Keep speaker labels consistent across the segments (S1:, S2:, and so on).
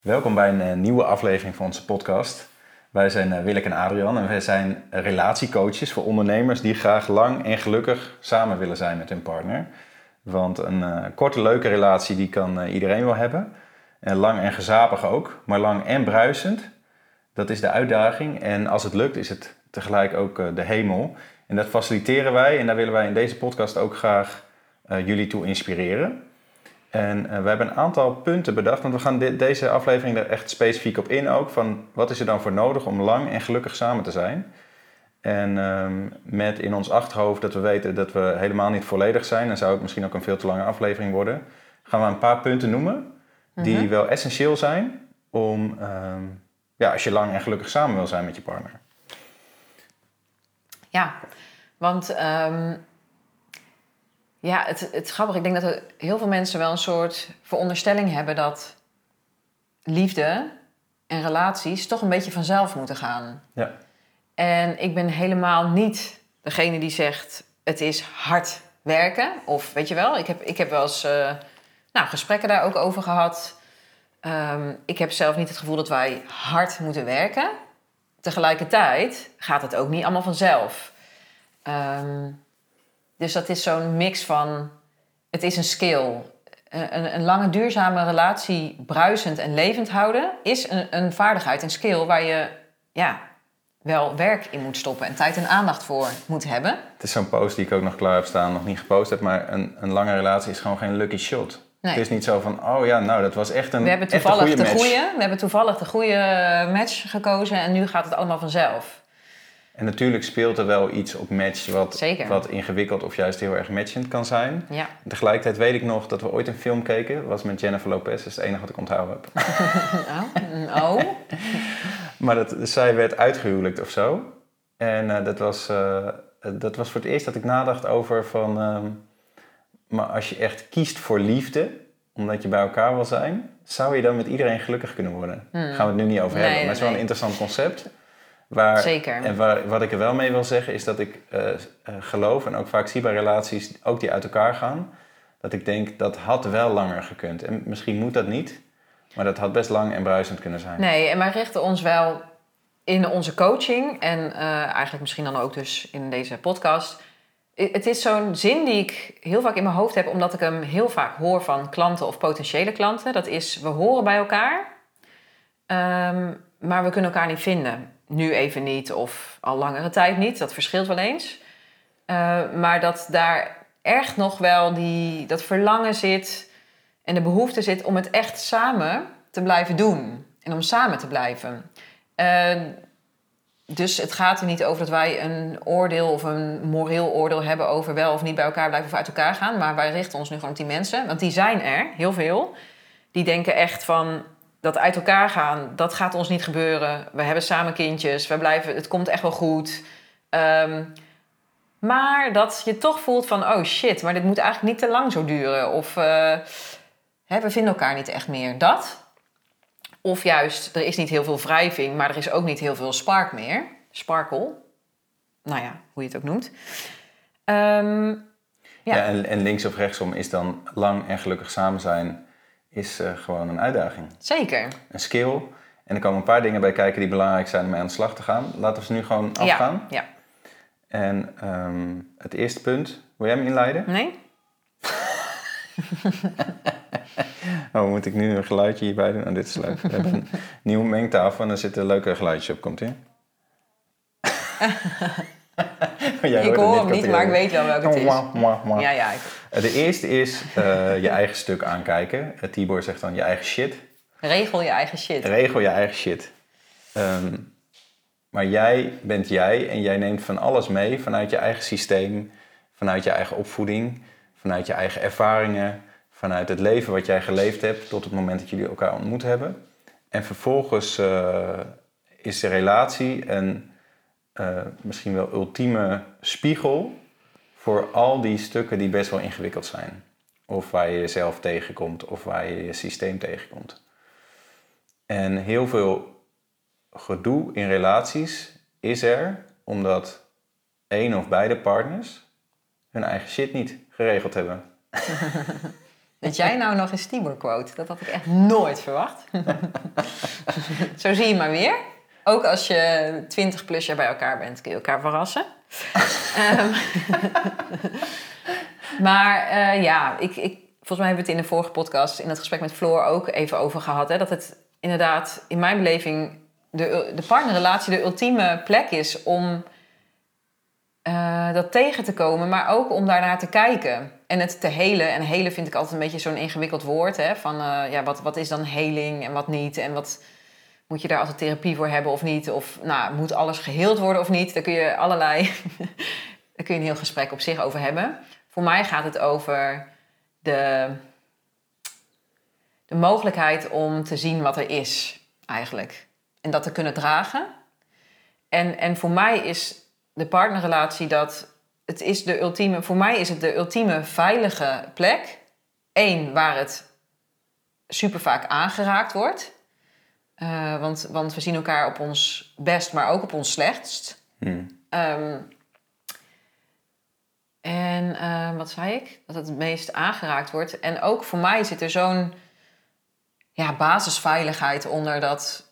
S1: Welkom bij een nieuwe aflevering van onze podcast. Wij zijn Willeke en Adrian en wij zijn relatiecoaches voor ondernemers die graag lang en gelukkig samen willen zijn met hun partner. Want een korte, leuke relatie die kan iedereen wel hebben. En lang en gezapig ook, maar lang en bruisend. Dat is de uitdaging en als het lukt is het tegelijk ook de hemel. En dat faciliteren wij en daar willen wij in deze podcast ook graag jullie toe inspireren. En we hebben een aantal punten bedacht, want we gaan deze aflevering er echt specifiek op in ook. Van wat is er dan voor nodig om lang en gelukkig samen te zijn? En met in ons achterhoofd dat we weten dat we helemaal niet volledig zijn, dan zou het misschien ook een veel te lange aflevering worden, gaan we een paar punten noemen die wel essentieel zijn om, als je lang en gelukkig samen wil zijn met je partner.
S2: Ja, want het is grappig. Ik denk dat er heel veel mensen wel een soort veronderstelling hebben dat liefde en relaties toch een beetje vanzelf moeten gaan.
S1: Ja.
S2: En ik ben helemaal niet degene die zegt het is hard werken. Of weet je wel, ik heb wel eens gesprekken daar ook over gehad. Ik heb zelf niet het gevoel dat wij hard moeten werken. Tegelijkertijd gaat het ook niet allemaal vanzelf. Dus dat is zo'n mix van, het is een skill. Een lange duurzame relatie bruisend en levend houden is een vaardigheid, een skill waar je wel werk in moet stoppen en tijd en aandacht voor moet hebben.
S1: Het is zo'n post die ik ook nog klaar heb staan, nog niet gepost heb, maar een lange relatie is gewoon geen lucky shot. Nee. Het is niet zo van, dat was echt een goede match.
S2: We hebben toevallig de goede match gekozen en nu gaat het allemaal vanzelf.
S1: En natuurlijk speelt er wel iets op match wat ingewikkeld of juist heel erg matchend kan zijn.
S2: Ja.
S1: En tegelijkertijd weet ik nog dat we ooit een film keken. Dat was met Jennifer Lopez, dat is het enige wat ik onthouden heb.
S2: Oh.
S1: Maar zij werd uitgehuwelijkt of zo. En dat was voor het eerst dat ik nadacht over van... maar als je echt kiest voor liefde, omdat je bij elkaar wil zijn, zou je dan met iedereen gelukkig kunnen worden? Daar gaan we het nu niet over hebben, maar het is wel een interessant concept.
S2: Zeker.
S1: En wat ik er wel mee wil zeggen is dat ik geloof, en ook vaak zie bij relaties ook die uit elkaar gaan, dat ik denk dat had wel langer gekund. En misschien moet dat niet, maar dat had best lang en bruisend kunnen zijn.
S2: Nee, en wij richten ons wel in onze coaching en eigenlijk misschien dan ook dus in deze podcast. Het is zo'n zin die ik heel vaak in mijn hoofd heb, omdat ik hem heel vaak hoor van klanten of potentiële klanten. Dat is, we horen bij elkaar, maar we kunnen elkaar niet vinden. Nu even niet of al langere tijd niet, dat verschilt wel eens. Maar dat daar echt nog wel dat verlangen zit en de behoefte zit om het echt samen te blijven doen. En om samen te blijven. Dus het gaat er niet over dat wij een oordeel of een moreel oordeel hebben over wel of niet bij elkaar blijven of uit elkaar gaan. Maar wij richten ons nu gewoon op die mensen, want die zijn er, heel veel. Die denken echt van, dat uit elkaar gaan, dat gaat ons niet gebeuren. We hebben samen kindjes, het komt echt wel goed. Maar dat je toch voelt van, oh shit, maar dit moet eigenlijk niet te lang zo duren. Of we vinden elkaar niet echt meer. Dat. Of juist, er is niet heel veel wrijving, maar er is ook niet heel veel spark meer. Sparkle. Nou ja, hoe je het ook noemt.
S1: En links of rechtsom is dan lang en gelukkig samen zijn is gewoon een uitdaging.
S2: Zeker.
S1: Een skill. En er komen een paar dingen bij kijken die belangrijk zijn om mee aan de slag te gaan. Laten we ze nu gewoon afgaan.
S2: Ja.
S1: En het eerste punt, wil jij hem inleiden?
S2: Nee.
S1: Moet ik nu een geluidje hierbij doen? Dit is leuk. We hebben een nieuwe mengtafel en er zitten leuke geluidjes op. Komt ie?
S2: Ik hoor hem niet, maar ik weet wel welke het is. Ja.
S1: De eerste is je eigen stuk aankijken. Tibor zegt dan je eigen shit.
S2: Regel je eigen shit.
S1: Regel je eigen shit. Maar jij bent jij en jij neemt van alles mee vanuit je eigen systeem, vanuit je eigen opvoeding, vanuit je eigen ervaringen, vanuit het leven wat jij geleefd hebt tot het moment dat jullie elkaar ontmoet hebben. En vervolgens is de relatie een misschien wel ultieme spiegel voor al die stukken die best wel ingewikkeld zijn. Of waar je jezelf tegenkomt of waar je je systeem tegenkomt. En heel veel gedoe in relaties is er omdat één of beide partners hun eigen shit niet geregeld hebben.
S2: Dat jij nou nog eens Tibor quote. Dat had ik echt nooit verwacht. Zo zie je maar weer. Ook als je 20 plus jaar bij elkaar bent, kun je elkaar verrassen. Maar volgens mij hebben we het in de vorige podcast, in het gesprek met Floor ook even over gehad. Hè, dat het inderdaad, in mijn beleving, de partnerrelatie de ultieme plek is om dat tegen te komen, maar ook om daarnaar te kijken. En het te helen. En helen vind ik altijd een beetje zo'n ingewikkeld woord. Hè, van wat is dan heling en wat niet? En wat moet je daar altijd therapie voor hebben of niet? Of moet alles geheeld worden of niet? Daar kun je daar kun je een heel gesprek op zich over hebben. Voor mij gaat het over de mogelijkheid om te zien wat er is, eigenlijk. En dat te kunnen dragen. En voor mij is de partnerrelatie voor mij is het de ultieme veilige plek. 1, waar het super vaak aangeraakt wordt. Want we zien elkaar op ons best, maar ook op ons slechtst. Wat zei ik? Dat het meest aangeraakt wordt. En ook voor mij zit er zo'n basisveiligheid onder dat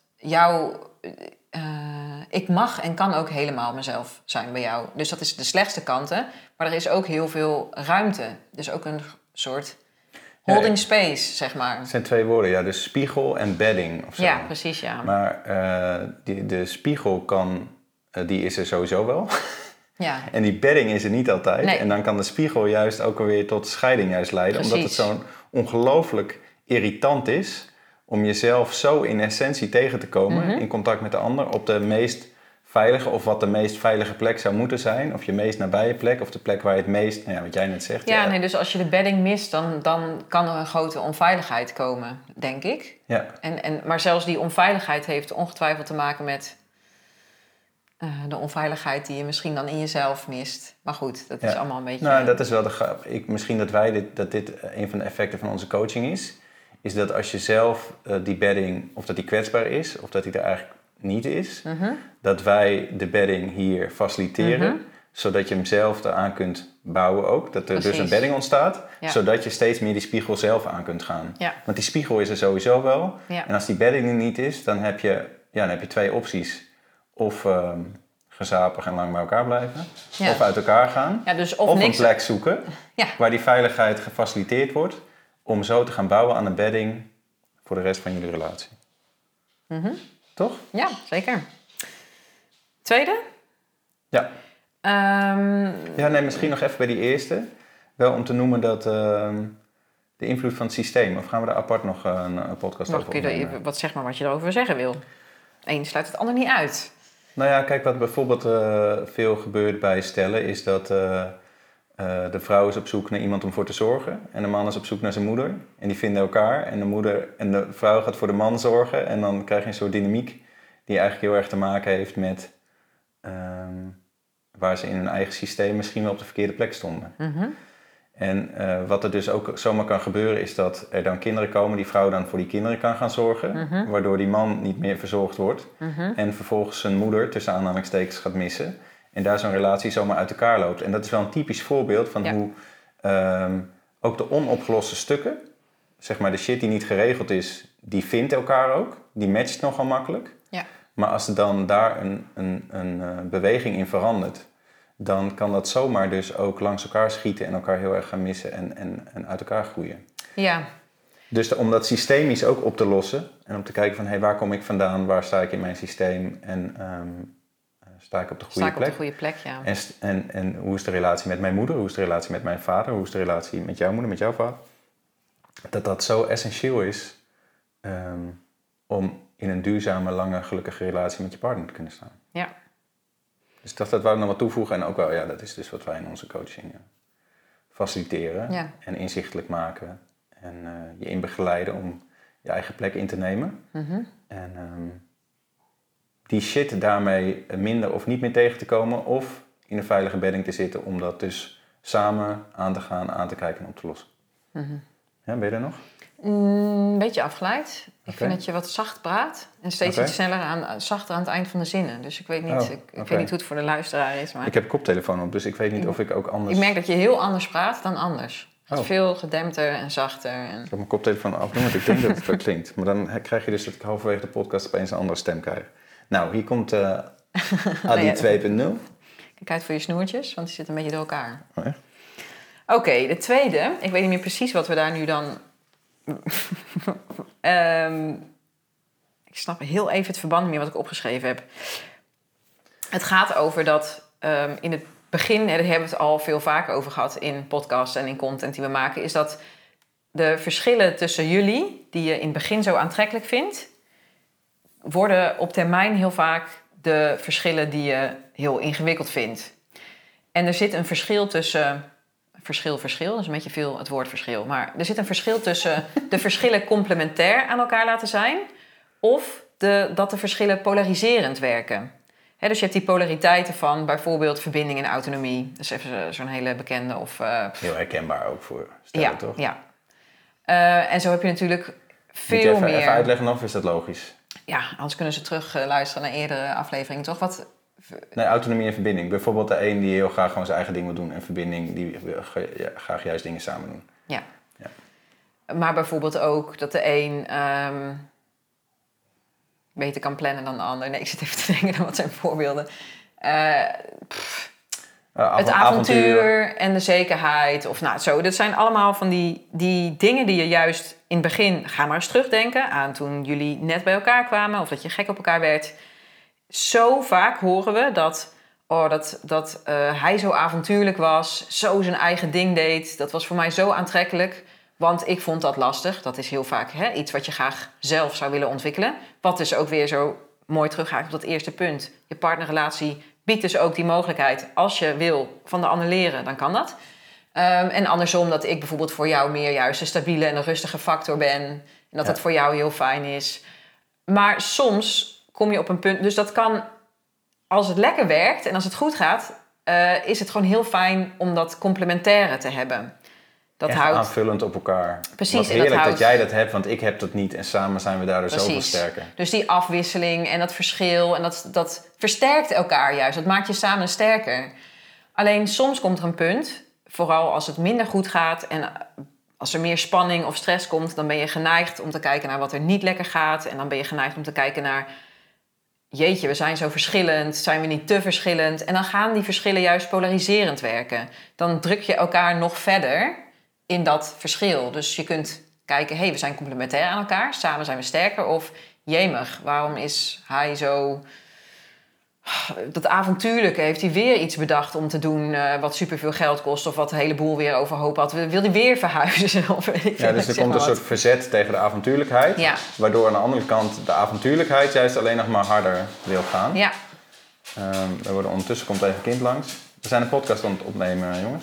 S2: ik mag en kan ook helemaal mezelf zijn bij jou. Dus dat is de slechtste kanten. Maar er is ook heel veel ruimte. Dus ook een soort holding space, zeg maar.
S1: Het zijn 2 woorden, ja. Dus spiegel en bedding of zo.
S2: Ja, precies, ja.
S1: Maar de spiegel die is er sowieso wel.
S2: Ja.
S1: En die bedding is er niet altijd.
S2: Nee.
S1: En dan kan de spiegel juist ook alweer tot scheiding juist leiden.
S2: Precies.
S1: Omdat het zo'n ongelooflijk irritant is om jezelf zo in essentie tegen te komen, in contact met de ander, op de meest veilige, of wat de meest veilige plek zou moeten zijn, of je meest nabije plek, of de plek waar je het meest, wat jij net zegt.
S2: Ja, nee, dus als je de bedding mist, dan kan er een grote onveiligheid komen, denk ik.
S1: Ja.
S2: Maar zelfs die onveiligheid heeft ongetwijfeld te maken met de onveiligheid die je misschien dan in jezelf mist. Maar goed, dat is allemaal een beetje...
S1: Nou, dat is wel misschien dat dit een van de effecten van onze coaching is dat als je zelf die bedding, of dat die kwetsbaar is, of dat die er eigenlijk niet is, dat wij de bedding hier faciliteren, zodat je hem zelf eraan kunt bouwen ook. Dat er dus een bedding ontstaat, zodat je steeds meer die spiegel zelf aan kunt gaan. Ja. Want die spiegel is er sowieso wel. Ja. En als die bedding er niet is, dan heb je 2 opties. Of gezapig en lang bij elkaar blijven. Ja. Of uit elkaar gaan.
S2: Ja, dus
S1: of een plek zoeken waar die veiligheid gefaciliteerd wordt, om zo te gaan bouwen aan een bedding voor de rest van jullie relatie. Toch?
S2: Ja, zeker. Tweede?
S1: Ja. Misschien nog even bij die eerste. Wel om te noemen dat de invloed van het systeem. Of gaan we daar apart nog een podcast over opnemen?
S2: Zeg maar wat je erover zeggen wil. Eén sluit het ander niet uit.
S1: Nou ja, kijk, wat bijvoorbeeld veel gebeurt bij stellen is dat de vrouw is op zoek naar iemand om voor te zorgen. En de man is op zoek naar zijn moeder. En die vinden elkaar. En de vrouw gaat voor de man zorgen. En dan krijg je een soort dynamiek die eigenlijk heel erg te maken heeft met waar ze in hun eigen systeem misschien wel op de verkeerde plek stonden. En wat er dus ook zomaar kan gebeuren is dat er dan kinderen komen, die vrouw dan voor die kinderen kan gaan zorgen, waardoor die man niet meer verzorgd wordt en vervolgens zijn moeder tussen aanhalingstekens gaat missen en daar zo'n relatie zomaar uit elkaar loopt. En dat is wel een typisch voorbeeld van hoe ook de onopgeloste stukken, zeg maar de shit die niet geregeld is, die vindt elkaar ook, die matcht nogal makkelijk. Ja. Maar als er dan daar een beweging in verandert, dan kan dat zomaar dus ook langs elkaar schieten en elkaar heel erg gaan missen en uit elkaar groeien. Ja. Dus om dat systemisch ook op te lossen en om te kijken van waar kom ik vandaan, waar sta ik in mijn systeem en sta ik op de goede plek.
S2: Sta ik op de goede plek, ja.
S1: En hoe is de relatie met mijn moeder, hoe is de relatie met mijn vader, hoe is de relatie met jouw moeder, met jouw vader. Dat zo essentieel is om in een duurzame, lange, gelukkige relatie met je partner te kunnen staan. Ja. Dus dat wou ik nog wat toevoegen. En ook wel, dat is dus wat wij in onze coaching faciliteren. En inzichtelijk maken. En je in begeleiden om je eigen plek in te nemen. En die shit daarmee minder of niet meer tegen te komen. Of in een veilige bedding te zitten om dat dus samen aan te gaan, aan te kijken en op te lossen. Ja, ben je er nog?
S2: Een beetje afgeleid. Ik vind dat je wat zacht praat. En steeds iets sneller zachter aan het eind van de zinnen. Dus ik weet niet, ik weet niet hoe het voor de luisteraar is. Maar
S1: ik heb koptelefoon op, dus ik weet niet of ik ook anders...
S2: Ik merk dat je heel anders praat dan anders.
S1: Oh.
S2: Veel gedempter en zachter. En...
S1: Ik heb mijn koptelefoon afdoen, want ik denk dat het zo klinkt. Maar dan krijg je dus dat ik halverwege de podcast opeens een andere stem krijg. Nou, hier komt Adi 2.0.
S2: Kijk uit voor je snoertjes, want die zitten een beetje door elkaar.
S1: Oh, echt?
S2: Oké, de tweede. Ik weet niet meer precies wat we daar nu dan... ik snap heel even het verband niet meer wat ik opgeschreven heb. Het gaat over dat in het begin... daar hebben we het al veel vaker over gehad in podcasts en in content die we maken... is dat de verschillen tussen jullie, die je in het begin zo aantrekkelijk vindt... worden op termijn heel vaak de verschillen die je heel ingewikkeld vindt. En er zit een verschil tussen... Verschil, dat is een beetje veel het woord verschil. Maar er zit een verschil tussen de verschillen complementair aan elkaar laten zijn... of dat de verschillen polariserend werken. Dus je hebt die polariteiten van bijvoorbeeld verbinding en autonomie. Dat is even zo'n hele bekende.
S1: Heel herkenbaar ook voor stellen, toch?
S2: Ja. En zo heb je natuurlijk veel
S1: Moet je even,
S2: meer...
S1: even uitleggen of is dat logisch?
S2: Ja, anders kunnen ze terug luisteren naar eerdere afleveringen, toch?
S1: Nee, autonomie en verbinding. Bijvoorbeeld de een die heel graag gewoon zijn eigen ding wil doen... en verbinding die wil graag juist dingen samen doen.
S2: Ja. Maar bijvoorbeeld ook dat de een beter kan plannen dan de ander. Nee, ik zit even te denken aan wat zijn voorbeelden. Het avontuur en de zekerheid. Of nou, zo. Dat zijn allemaal van die dingen die je juist in het begin... Ga maar eens terugdenken aan toen jullie net bij elkaar kwamen... of dat je gek op elkaar werd... Zo vaak horen we dat hij zo avontuurlijk was, zo zijn eigen ding deed. Dat was voor mij zo aantrekkelijk, want ik vond dat lastig. Dat is heel vaak iets wat je graag zelf zou willen ontwikkelen. Wat dus ook weer zo mooi teruggaat op dat eerste punt. Je partnerrelatie biedt dus ook die mogelijkheid. Als je wil van de ander leren, dan kan dat. En andersom dat ik bijvoorbeeld voor jou meer juist een stabiele en een rustige factor ben. En dat het voor jou heel fijn is. Maar soms... kom je op een punt... Dus dat kan, als het lekker werkt en als het goed gaat... is het gewoon heel fijn om dat complementaire te hebben. Dat
S1: echt
S2: houdt...
S1: aanvullend op elkaar.
S2: Precies.
S1: Wat heerlijk dat jij dat hebt, want ik heb dat niet. En samen zijn we daardoor zoveel sterker.
S2: Dus die afwisseling en dat verschil... en dat versterkt elkaar juist. Dat maakt je samen sterker. Alleen soms komt er een punt... vooral als het minder goed gaat... en als er meer spanning of stress komt... dan ben je geneigd om te kijken naar wat er niet lekker gaat... en dan ben je geneigd om te kijken naar... jeetje, we zijn zo verschillend, zijn we niet te verschillend? En dan gaan die verschillen juist polariserend werken. Dan druk je elkaar nog verder in dat verschil. Dus je kunt kijken, we zijn complementair aan elkaar. Samen zijn we sterker. Of, jemig, waarom is hij zo... Dat avontuurlijke, heeft hij weer iets bedacht om te doen... wat superveel geld kost of wat de hele boel weer overhoop had. Wil hij weer verhuizen? Of weet ik
S1: ja, dus er komt een soort verzet tegen de avontuurlijkheid. Ja. Waardoor aan de andere kant de avontuurlijkheid juist alleen nog maar harder wil gaan.
S2: Ja.
S1: Ondertussen komt even kind langs. We zijn een podcast aan het opnemen, jongens.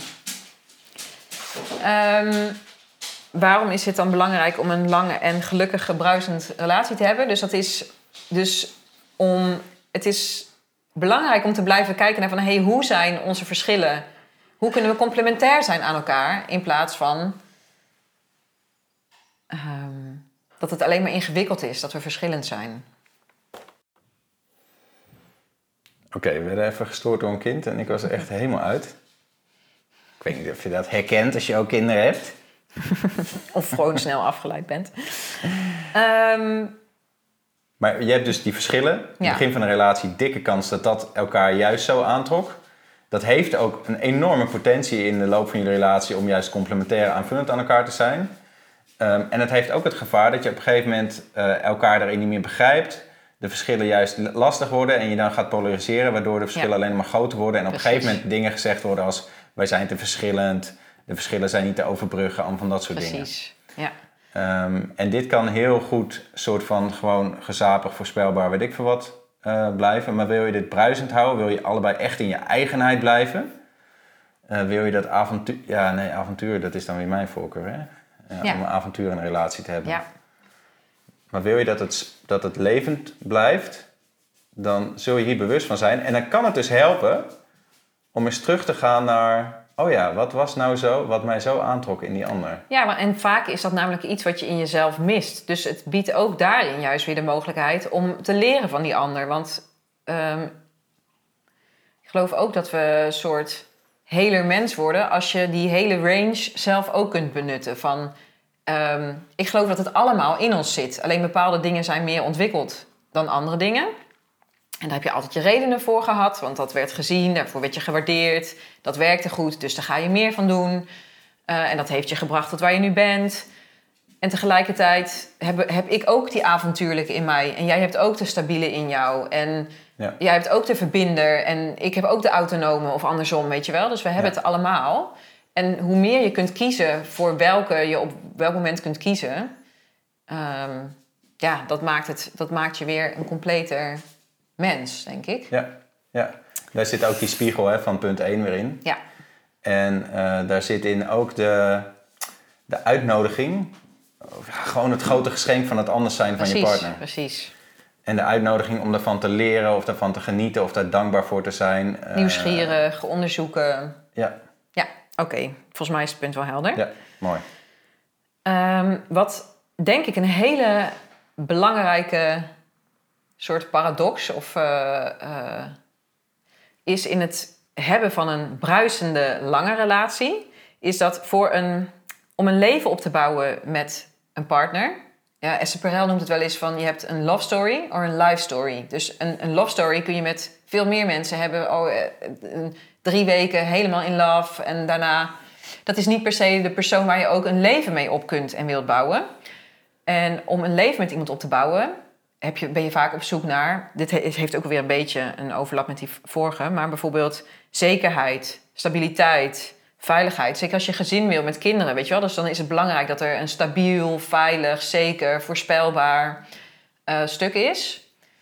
S2: Waarom is het dan belangrijk om een lange en gelukkige, bruisend relatie te hebben? Dus dat is het is belangrijk om te blijven kijken naar van... hoe zijn onze verschillen? Hoe kunnen we complementair zijn aan elkaar? In plaats van dat het alleen maar ingewikkeld is, dat we verschillend zijn.
S1: Oké, we werden even gestoord door een kind en ik was er echt helemaal uit. Ik weet niet of je dat herkent als je ook kinderen hebt.
S2: Of gewoon snel afgeleid bent.
S1: Maar je hebt dus die verschillen. In het begin van een relatie, dikke kans dat elkaar juist zo aantrok. Dat heeft ook een enorme potentie in de loop van je relatie... om juist complementair aanvullend aan elkaar te zijn. En het heeft ook het gevaar dat je op een gegeven moment elkaar daarin niet meer begrijpt. De verschillen juist lastig worden en je dan gaat polariseren... waardoor de verschillen alleen maar groter worden. En op een gegeven moment dingen gezegd worden als... wij zijn te verschillend, de verschillen zijn niet te overbruggen... allemaal van dat soort dingen.
S2: Precies, ja.
S1: En dit kan heel goed soort van gewoon gezapig, voorspelbaar, weet ik veel wat, blijven. Maar wil je dit bruisend houden? Wil je allebei echt in je eigenheid blijven? Wil je dat avontuur... Ja, nee, avontuur, dat is dan weer mijn voorkeur, hè? Om een avontuur in een relatie te hebben.
S2: Ja.
S1: Maar wil je dat het levend blijft, dan zul je hier bewust van zijn. En dan kan het dus helpen om eens terug te gaan naar... oh ja, wat was nou zo, wat mij zo aantrok in die ander?
S2: Ja, en vaak is dat namelijk iets wat je in jezelf mist. Dus het biedt ook daarin juist weer de mogelijkheid om te leren van die ander. Want ik geloof ook dat we een soort heler mens worden als je die hele range zelf ook kunt benutten. Ik geloof dat het allemaal in ons zit. Alleen bepaalde dingen zijn meer ontwikkeld dan andere dingen. En daar heb je altijd je redenen voor gehad, want dat werd gezien, daarvoor werd je gewaardeerd. Dat werkte goed, dus daar ga je meer van doen. En dat heeft je gebracht tot waar je nu bent. En tegelijkertijd heb ik ook die avontuurlijke in mij. En jij hebt ook de stabiele in jou. En jij hebt ook de verbinder. En ik heb ook de autonome of andersom, weet je wel. Dus we hebben het allemaal. En hoe meer je kunt kiezen voor welke je op welk moment kunt kiezen... dat maakt je weer een completer mens, denk ik.
S1: Ja. Daar zit ook die spiegel van punt 1 weer in.
S2: Ja.
S1: En daar zit in ook de uitnodiging... Gewoon het grote geschenk van het anders zijn van je partner.
S2: Precies.
S1: En de uitnodiging om daarvan te leren of daarvan te genieten of daar dankbaar voor te zijn.
S2: Nieuwsgierig, onderzoeken.
S1: Ja.
S2: Ja, oké. Volgens mij is het punt wel helder.
S1: Ja, mooi.
S2: Wat denk ik een hele belangrijke soort paradox is in het hebben van een bruisende lange relatie, is dat om een leven op te bouwen met een partner. Ja, Esther Perel noemt het wel eens van je hebt een love story of een life story. Dus een love story kun je met veel meer mensen hebben. 3 weken helemaal in love en daarna... Dat is niet per se de persoon waar je ook een leven mee op kunt en wilt bouwen. En om een leven met iemand op te bouwen ben je vaak op zoek naar... Dit heeft ook weer een beetje een overlap met die vorige. Maar bijvoorbeeld zekerheid, stabiliteit, veiligheid. Zeker als je gezin wil met kinderen, weet je wel. Dus dan is het belangrijk dat er een stabiel, veilig, zeker, voorspelbaar stuk is.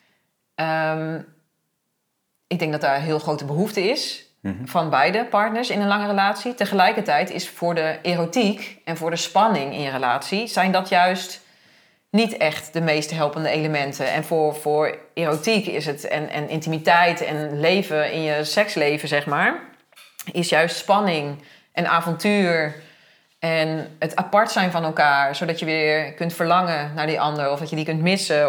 S2: Ik denk dat daar een heel grote behoefte is van beide partners in een lange relatie. Tegelijkertijd is voor de erotiek en voor de spanning in je relatie... zijn dat juist niet echt de meest helpende elementen. En voor erotiek is het en intimiteit en leven in je seksleven, zeg maar... is juist spanning en avontuur en het apart zijn van elkaar... zodat je weer kunt verlangen naar die ander of dat je die kunt missen.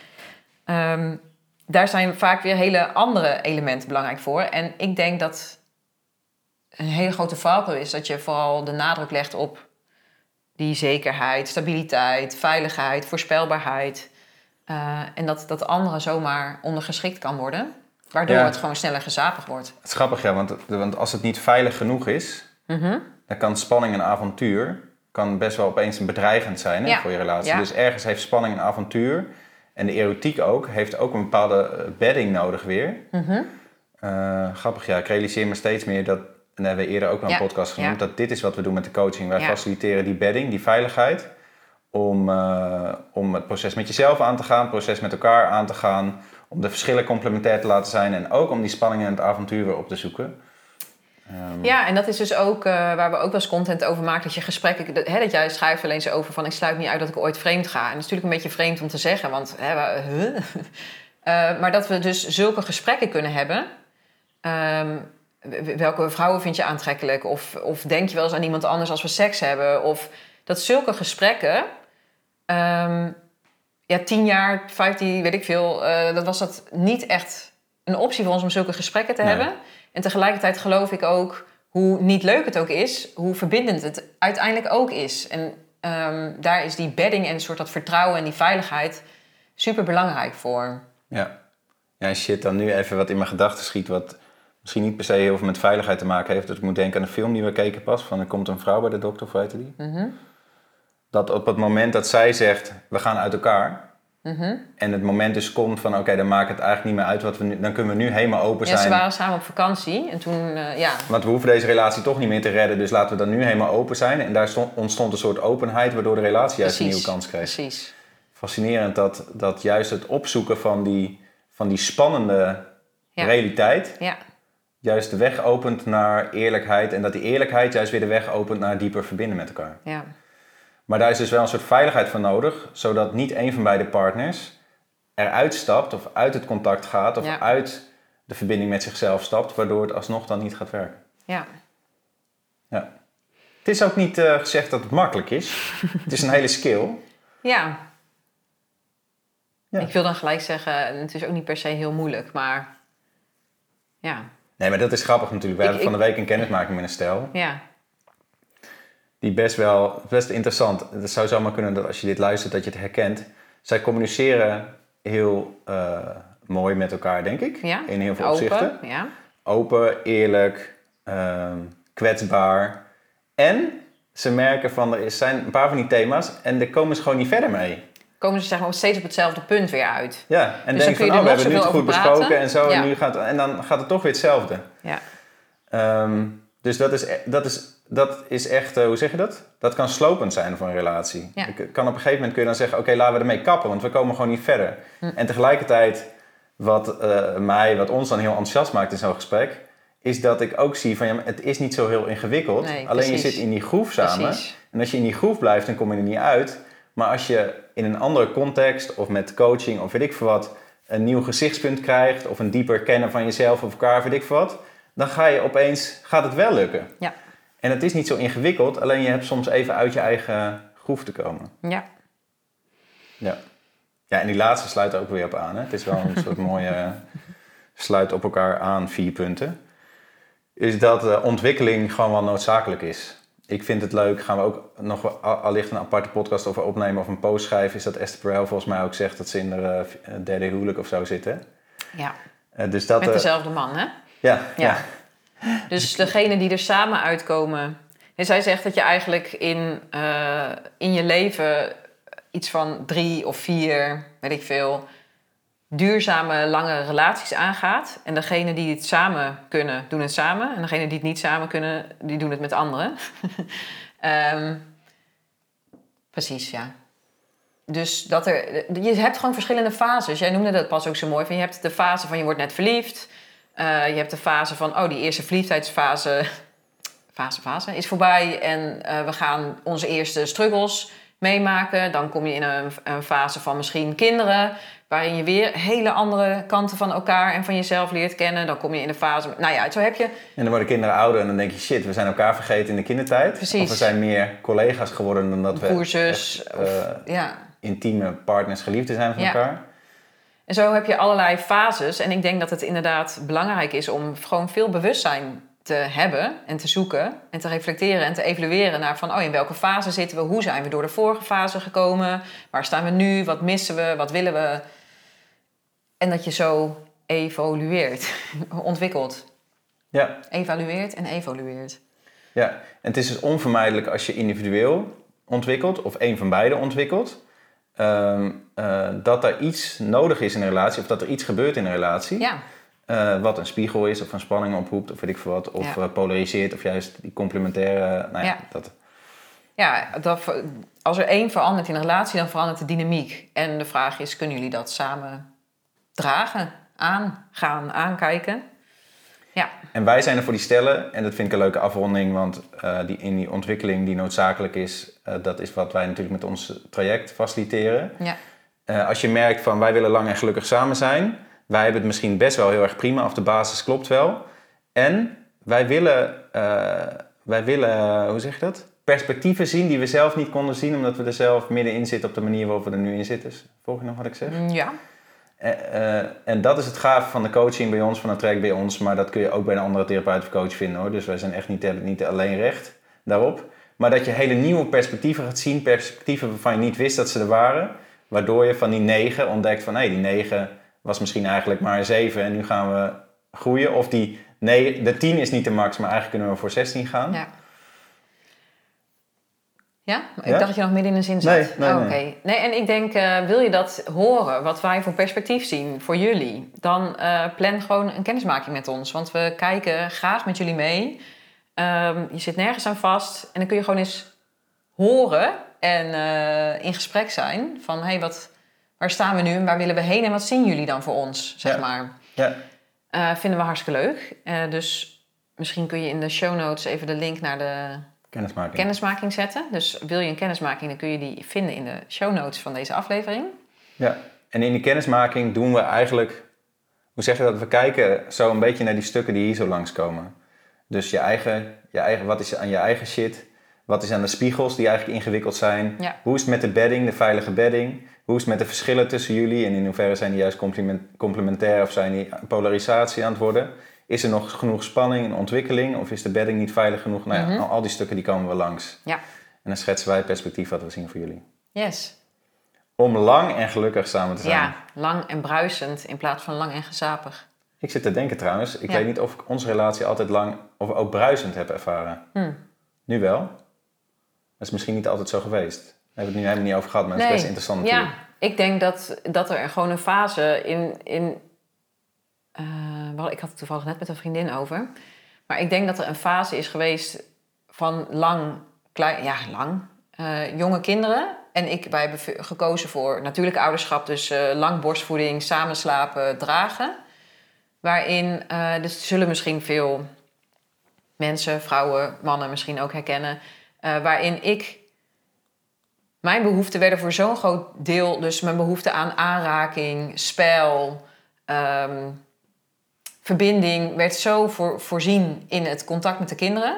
S2: Daar zijn vaak weer hele andere elementen belangrijk voor. En ik denk dat een hele grote valkuil is dat je vooral de nadruk legt op die zekerheid, stabiliteit, veiligheid, voorspelbaarheid. En dat andere zomaar ondergeschikt kan worden... waardoor het gewoon sneller gezapig wordt.
S1: Het is grappig, want als het niet veilig genoeg is... dan kan spanning en avontuur... kan best wel opeens een bedreigend zijn voor je relatie. Ja. Dus ergens heeft spanning en avontuur... en de erotiek ook... heeft ook een bepaalde bedding nodig weer. Grappig, ik realiseer me steeds meer dat... en daar hebben we eerder ook nog een podcast genoemd... dat dit is wat we doen met de coaching. Wij faciliteren die bedding, die veiligheid... om het proces met jezelf aan te gaan... het proces met elkaar aan te gaan... om de verschillen complementair te laten zijn... en ook om die spanning en het avontuur weer op te zoeken.
S2: Ja, en dat is dus ook waar we ook wel eens content over maken... dat je gesprekken... dat jij schrijft wel eens over van... ik sluit niet uit dat ik ooit vreemd ga. En dat is natuurlijk een beetje vreemd om te zeggen... want maar dat we dus zulke gesprekken kunnen hebben... welke vrouwen vind je aantrekkelijk? Of denk je wel eens aan iemand anders als we seks hebben? Of dat zulke gesprekken... 10 jaar, 15, weet ik veel... dat was dat niet echt een optie voor ons om zulke gesprekken te hebben. En tegelijkertijd geloof ik ook... hoe niet leuk het ook is... hoe verbindend het uiteindelijk ook is. En daar is die bedding en een soort dat vertrouwen... en die veiligheid super belangrijk voor.
S1: Ja, shit, dan nu even wat in mijn gedachten schiet... wat misschien niet per se heel veel met veiligheid te maken heeft. Dus ik moet denken aan een film die we keken pas... van er komt een vrouw bij de dokter, of weet je die? Dat op het moment dat zij zegt... we gaan uit elkaar... en het moment dus komt van... oké, dan maakt het eigenlijk niet meer uit wat we nu... dan kunnen we nu helemaal open zijn.
S2: Ja, ze waren samen op vakantie en toen,
S1: Want we hoeven deze relatie toch niet meer te redden... dus laten we dan nu helemaal open zijn. En daar ontstond een soort openheid... waardoor de relatie juist een nieuwe kans kreeg.
S2: Precies.
S1: Fascinerend dat juist het opzoeken van die spannende realiteit... juist de weg opent naar eerlijkheid... en dat die eerlijkheid juist weer de weg opent... naar dieper verbinden met elkaar.
S2: Ja.
S1: Maar daar is dus wel een soort veiligheid voor nodig... zodat niet een van beide partners eruit stapt... of uit het contact gaat... of uit de verbinding met zichzelf stapt... waardoor het alsnog dan niet gaat werken.
S2: Ja.
S1: Het is ook niet gezegd dat het makkelijk is. Het is een hele skill.
S2: Ja. Ik wil dan gelijk zeggen... het is ook niet per se heel moeilijk, maar... Ja,
S1: Nee, maar dat is grappig natuurlijk. We hebben van de week een kennismaking met een stel.
S2: Ja.
S1: Die best interessant. Het zou zomaar kunnen dat als je dit luistert dat je het herkent. Zij communiceren heel mooi met elkaar, denk ik.
S2: Ja.
S1: In heel veel
S2: Open,
S1: opzichten.
S2: ja.
S1: Open, eerlijk, kwetsbaar. En ze merken van er zijn een paar van die thema's en daar komen ze gewoon niet verder mee.
S2: Komen ze zeg maar steeds op hetzelfde punt weer uit.
S1: Ja, en
S2: Dus
S1: denk van, we hebben het nu te goed besproken en zo.
S2: Ja.
S1: En dan gaat het toch weer hetzelfde.
S2: Ja.
S1: Dus dat is echt, hoe zeg je dat? Dat kan slopend zijn voor een relatie.
S2: Ja.
S1: Kan op een gegeven moment kun je dan zeggen, oké, laten we ermee kappen, want we komen gewoon niet verder. En tegelijkertijd, wat ons dan heel enthousiast maakt in zo'n gesprek, is dat ik ook zie van, ja, maar het is niet zo heel ingewikkeld.
S2: Nee,
S1: alleen
S2: precies.
S1: je zit in die groef samen.
S2: Precies.
S1: En als je in die groef blijft, dan kom je er niet uit. Maar als je in een andere context of met coaching of weet ik veel wat, een nieuw gezichtspunt krijgt of een dieper kennen van jezelf of elkaar, weet ik veel wat, dan gaat het wel lukken.
S2: Ja.
S1: En het is niet zo ingewikkeld, alleen je hebt soms even uit je eigen groef te komen.
S2: Ja.
S1: Ja. Ja, en die laatste sluit er ook weer op aan. Hè? Het is wel een soort mooie sluit op elkaar aan 4 punten. Is dat ontwikkeling gewoon wel noodzakelijk is. Ik vind het leuk, gaan we ook nog allicht een aparte podcast over opnemen of een post schrijven. Is dat Esther Perel volgens mij ook zegt dat ze in de derde huwelijk of zo zitten.
S2: Ja.
S1: Dus dat,
S2: Met dezelfde man, hè?
S1: Ja.
S2: Dus degene die er samen uitkomen. En zij zegt dat je eigenlijk in je leven iets van 3 of 4, weet ik veel, duurzame, lange relaties aangaat. En degene die het samen kunnen, doen het samen. En degene die het niet samen kunnen, die doen het met anderen. Precies, ja. Dus je hebt gewoon verschillende fases. Jij noemde dat pas ook zo mooi. Van, je hebt de fase van je wordt net verliefd. Je hebt de fase van, die eerste verliefdheidsfase is voorbij. En we gaan onze eerste struggles meemaken. Dan kom je in een fase van misschien kinderen, waarin je weer hele andere kanten van elkaar en van jezelf leert kennen. Dan kom je in de fase, zo heb je.
S1: En dan worden kinderen ouder en dan denk je, shit, we zijn elkaar vergeten in de kindertijd.
S2: Precies.
S1: Of we zijn meer collega's geworden dan dat we
S2: broerzus,
S1: intieme partners, geliefden zijn van elkaar.
S2: En zo heb je allerlei fases. En ik denk dat het inderdaad belangrijk is om gewoon veel bewustzijn te hebben en te zoeken en te reflecteren en te evalueren naar van, in welke fase zitten we? Hoe zijn we door de vorige fase gekomen? Waar staan we nu? Wat missen we? Wat willen we? En dat je zo evolueert, ontwikkelt.
S1: Ja.
S2: Evalueert en evolueert.
S1: Ja, en het is dus onvermijdelijk als je individueel ontwikkelt of een van beiden ontwikkelt, dat er iets nodig is in een relatie of dat er iets gebeurt in een relatie.
S2: Ja.
S1: Wat een spiegel is of een spanning oproept of weet ik veel wat. Of polariseert of juist die complementaire... dat.
S2: Ja, als er één verandert in een relatie, dan verandert de dynamiek. En de vraag is, kunnen jullie dat samen dragen, aankijken? Ja.
S1: En wij zijn er voor die stellen, en dat vind ik een leuke afronding, want in die ontwikkeling die noodzakelijk is, dat is wat wij natuurlijk met ons traject faciliteren.
S2: Ja.
S1: Als je merkt van, wij willen lang en gelukkig samen zijn, wij hebben het misschien best wel heel erg prima, of de basis klopt wel. En wij willen, hoe zeg je dat? Perspectieven zien die we zelf niet konden zien, omdat we er zelf middenin zitten op de manier waarop we er nu in zitten. Volg je nog wat ik zeg?
S2: Ja.
S1: En dat is het gave van de coaching bij ons, van het traject bij ons. Maar dat kun je ook bij een andere therapeut of coach vinden, hoor. Dus wij zijn echt niet alleen recht daarop. Maar dat je hele nieuwe perspectieven gaat zien. Perspectieven waarvan je niet wist dat ze er waren. Waardoor je van die 9 ontdekt van, die 9 was misschien eigenlijk maar een 7 en nu gaan we groeien. Of de 10 is niet de max, maar eigenlijk kunnen we voor 16 gaan.
S2: Ja. Ja? Ik dacht dat je nog midden in een zin zat.
S1: Nee.
S2: Oké. Nee, en ik denk, wil je dat horen, wat wij voor perspectief zien voor jullie, dan plan gewoon een kennismaking met ons. Want we kijken graag met jullie mee. Je zit nergens aan vast. En dan kun je gewoon eens horen en in gesprek zijn van, waar staan we nu en waar willen we heen en wat zien jullie dan voor ons, zeg maar. Ja. Vinden we hartstikke leuk. Dus misschien kun je in de show notes even de link naar de kennismaking zetten. Dus wil je een kennismaking, dan kun je die vinden in de show notes van deze aflevering. Ja,
S1: en in die kennismaking doen we eigenlijk, hoe zeg je dat? We kijken zo een beetje naar die stukken die hier zo langskomen. Dus je eigen, wat is aan je eigen shit? Wat is aan de spiegels die eigenlijk ingewikkeld zijn?
S2: Ja.
S1: Hoe is het met de bedding, de veilige bedding? Hoe is het met de verschillen tussen jullie? En in hoeverre zijn die juist complementair of zijn die polarisatie aan het worden? Is er nog genoeg spanning en ontwikkeling? Of is de bedding niet veilig genoeg? Nou ja, al die stukken die komen we langs.
S2: Ja.
S1: En dan schetsen wij het perspectief wat we zien voor jullie.
S2: Yes.
S1: Om lang en gelukkig samen te zijn.
S2: Ja, lang en bruisend in plaats van lang en gezapig.
S1: Ik zit te denken trouwens. Ik weet niet of ik onze relatie altijd lang of ook bruisend heb ervaren. Nu wel. Dat is misschien niet altijd zo geweest. Daar hebben we het nu helemaal niet over gehad, maar het is best interessant natuurlijk.
S2: Ja, ik denk dat er gewoon een fase in ik had het toevallig net met een vriendin over. Maar ik denk dat er een fase is geweest van jonge kinderen. En wij hebben gekozen voor natuurlijk ouderschap. Dus lang borstvoeding, samenslapen, dragen. Waarin, dus zullen misschien veel mensen, vrouwen, mannen misschien ook herkennen. Waarin mijn behoeften werden voor zo'n groot deel. Dus mijn behoefte aan aanraking, spel, verbinding werd zo voorzien in het contact met de kinderen.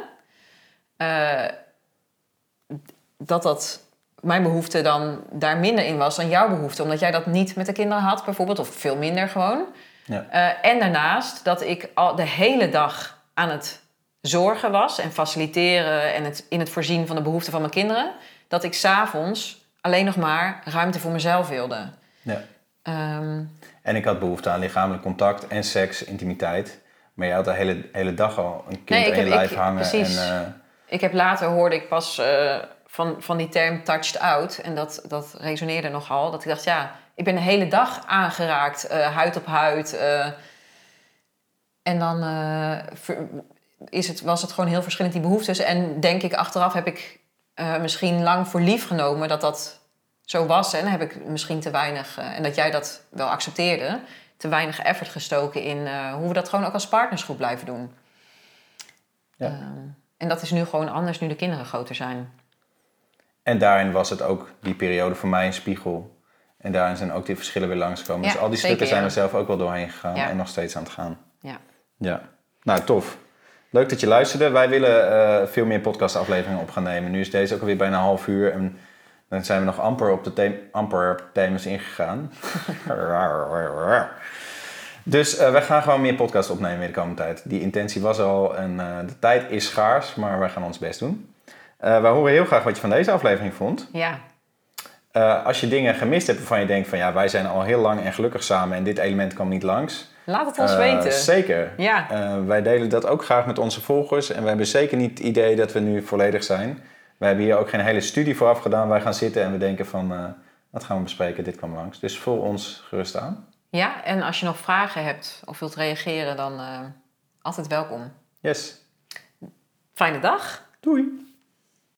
S2: Dat mijn behoefte dan daar minder in was dan jouw behoefte. Omdat jij dat niet met de kinderen had bijvoorbeeld. Of veel minder gewoon. Ja. En daarnaast dat ik al de hele dag aan het zorgen was. En faciliteren en in het voorzien van de behoeften van mijn kinderen. Dat ik 's avonds alleen nog maar ruimte voor mezelf wilde. Ja.
S1: En ik had behoefte aan lichamelijk contact en seks, intimiteit. Maar je had de hele dag al een kind in je lijf hangen.
S2: Precies. Hoorde ik pas van die term touched out. En dat resoneerde nogal. Dat ik dacht, ik ben de hele dag aangeraakt. Huid op huid. En dan was het gewoon heel verschillend, die behoeftes. En denk ik, achteraf heb ik misschien lang voor lief genomen dat zo was. En dan heb ik misschien te weinig, en dat jij dat wel accepteerde, te weinig effort gestoken in hoe we dat gewoon ook als partnersgroep blijven doen. Ja. En dat is nu gewoon anders, nu de kinderen groter zijn.
S1: En daarin was het ook die periode voor mij een spiegel. En daarin zijn ook die verschillen weer langskomen. Dus al die stukken zijn er zelf ook wel doorheen gegaan en nog steeds aan het gaan. Ja. Nou, tof. Leuk dat je luisterde. Wij willen veel meer podcastafleveringen op gaan nemen. Nu is deze ook alweer bijna een half uur. En dan zijn we nog amper op thema's ingegaan. Dus wij gaan gewoon meer podcasts opnemen in de komende tijd. Die intentie was er al en de tijd is schaars, maar wij gaan ons best doen. Wij horen heel graag wat je van deze aflevering vond. Ja. Als je dingen gemist hebt waarvan je denkt van wij zijn al heel lang en gelukkig samen en dit element kwam niet langs.
S2: Laat het ons weten.
S1: Zeker. Ja. Wij delen dat ook graag met onze volgers en we hebben zeker niet het idee dat we nu volledig zijn. We hebben hier ook geen hele studie vooraf gedaan. Wij gaan zitten en we denken van, wat gaan we bespreken? Dit kwam langs. Dus vul ons gerust aan. Ja, en als je nog vragen hebt of wilt reageren, dan altijd welkom. Yes. Fijne dag. Doei.